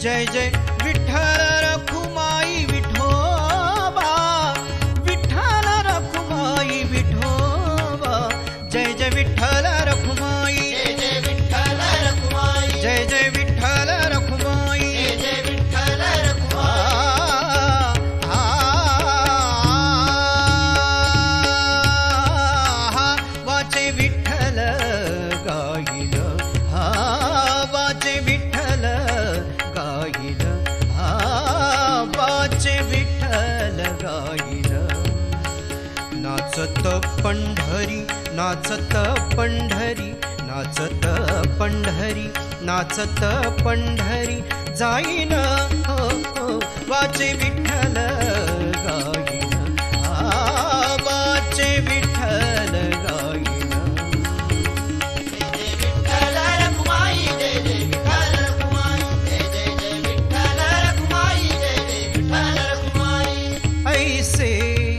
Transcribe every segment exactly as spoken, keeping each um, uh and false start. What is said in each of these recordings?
जय जय विठ्ठल रखुमाई विठोबा, विठ्ठल रखुमाई विठोबा, जय जय विठ्ठल रखुमाई, जय जय विठ्ठल रखुमाई, जय जय विठ्ठल रखुमाई, जय जय विठ्ठल रखुमाई। वाचे विठ्ठल गाईल, हा वाचे विठ्ठल गाईल, हा वाचे विठ्ठल गाईल। नाचत पंढरी, नाचत पंढरी, नाचत पंढरी, नाचत पंढरी, जाईन हो हो वाचे विठ्ठल गाईन, हा वाचे विठ्ठल गाईन। जय जय विठ्ठल रखुमाई, जय जय विठ्ठल रखुमाई, जय जय जय विठ्ठल रखुमाई, जय जय विठ्ठल रखुमाई। ऐसे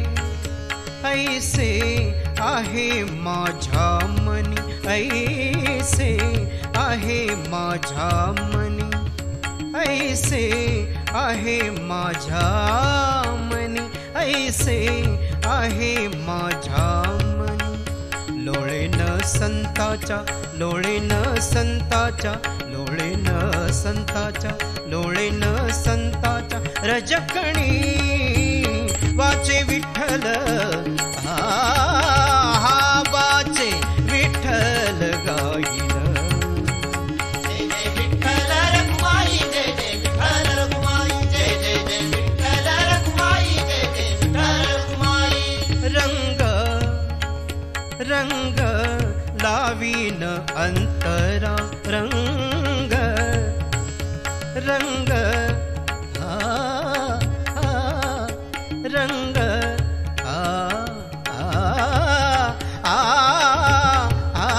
ऐसे आहे माझ्या मनी, ऐसे आहे माझ्या मनी, ऐसे आहे माझ्या मनी, ऐसे आहे माझ्या मनी। लोळेन संताच्या, लोळेन संताच्या, लोळेन संताच्या, लोळेन संताच्या रजकणी, वाचे विठ्ठल हा वाचे विठ्ठल गाईल। जय जय विठ्ठल रखुमाई, जय जय विठ्ठल रखुमाई, जय जय जय विठ्ठल रखुमाई, जय जय विठ्ठल रखुमाई। रंग रंग लावीन अंतरा, रंग रंग हा हा रंग आ आ आ आ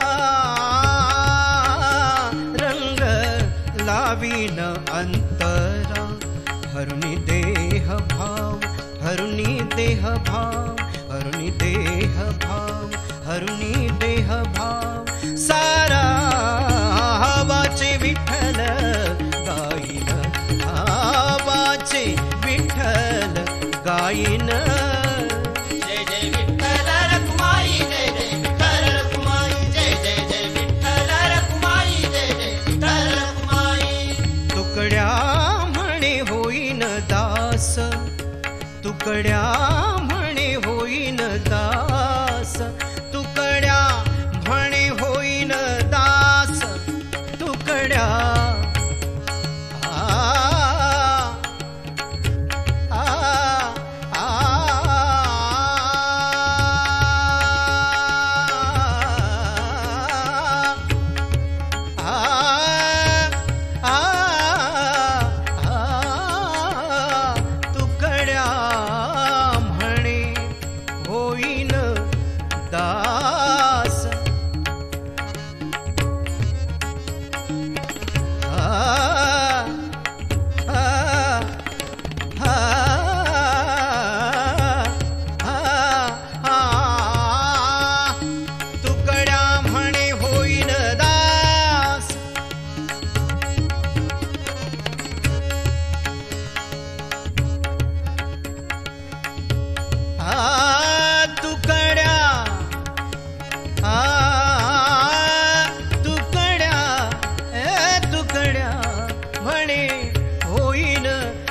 रंग लावीन अंतरा, हरुनी देह भाव, हरुनी देह भाव, हरुनी देह भाव, हरुनी देह भाव, सारा वाचे विठ्ठल गाईन, हा वाचे विठ्ठल गाईन। जय जय विठ्ठल रखुमाई, जय जय विठ्ठल रखुमाई, जय जय जय विठ्ठल रखुमाई, जय जय विठ्ठल रखुमाई। तुकड्या म्हणे होईन दास, तुकड्या म्हणे होईन दास, तुकड्या म्हणे होईन दास, तुकड्या आ आ आ तुकड्या म्हणे होईन दास, तुकड्या म्हणे होईन दास। आ तुकड्या आ तुकड्या ए तुकड्या म्हणे होईन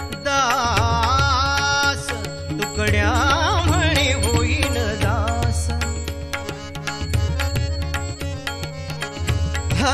दास, तुकड्या म्हणे होईन दास। हा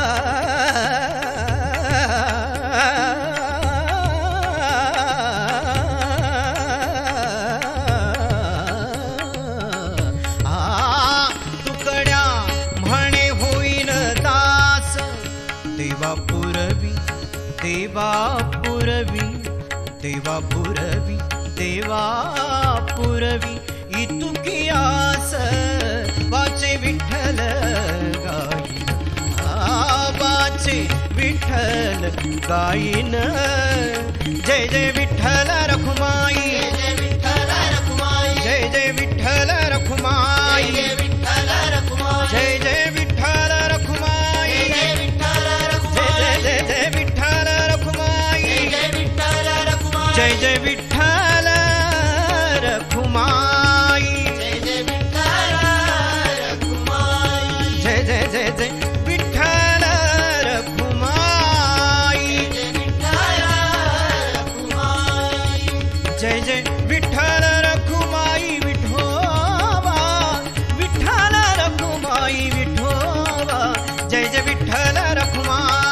देवा पुरवी, देवा पुरवी, देवा पुरवी, देवा पुरवी, इतुकियास वाचे विठ्ठल गाईन, हा वाचे विठ्ठल गाईन। जय जय विठ्ठल रखुमाई, जय जय विठ्ठल रखुमाई, जय जय विठ्ठल रखुमाई, जय जय विठ्ठल रखुमाई, जय जय विठ्ठल रखुमाई, जय जय विठ्ठल रखुमाई, जय जय जय विठ्ठल रखुमाई। जय जय विठ्ठल रखुमाई जय जय विठ्ठल रखुमाई जय जय जय जय विठ्ठल रखुमाई जय विठ्ठल रखुमाई जय जय विठ्ठल रखुमाई विठोबा विठ्ठल रखुमाई विठोबा जय जय विठ्ठल रखुमाई